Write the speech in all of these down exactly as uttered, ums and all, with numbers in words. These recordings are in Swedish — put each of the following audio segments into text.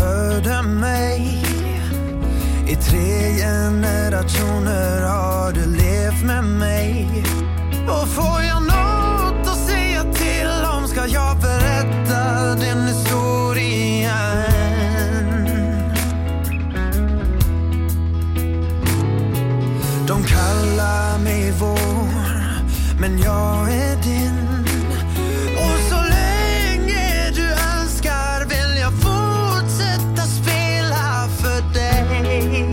hörde mig. I tre generationer har du levt med mig. Och får jag något att säga till om, ska jag berätta din historia. De kallar mig vår, men jag är din. Och så länge du önskar vill jag fortsätta spela för dig.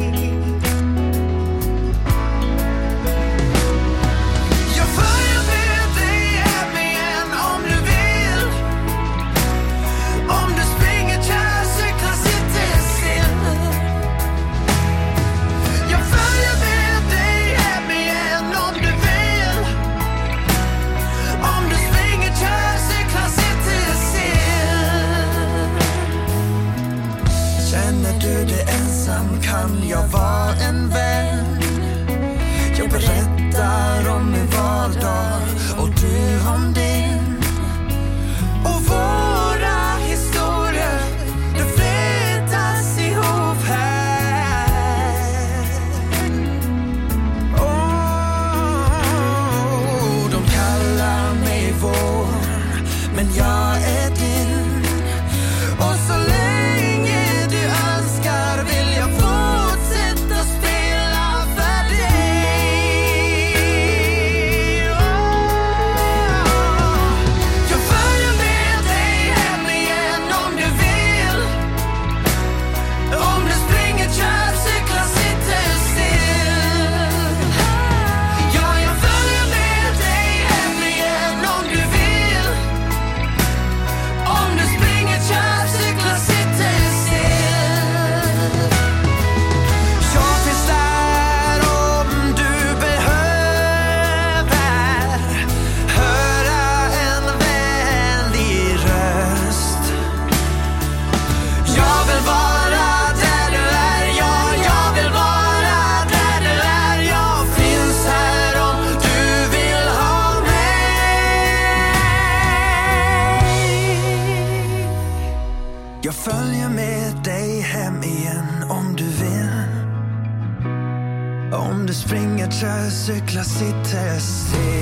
Jag följer med dig hem igen om du vill. Om du springer kär, cyklar, sitter still. Jag följer med dig hem igen om du vill. Om du springer kär, cyklar, sitter still. Känner du dig ensam kan jag vara en vän. Jag berättar om min vardag och du om din. Och våra historier, det flätas ihop här. Oh, de kallar mig vår, men jag är din. Och så länge du önskar vill jag fortsätta spela för dig. Oh, jag följer med dig hem igen om du vill. Om du springer, kör, cyklar, sitter still. Ja, jag följer med dig hem igen om du vill. Om du springer, kör, cyklar, sitter still. Jag finns där om du behöver höra en vänlig röst. Jag vill vara där du är, ja, jag vill vara där du är. Jag finns här om du vill ha mig. Jag följer med dig hem igen om du vill. Om du springer, kör, cyklar, sitter still.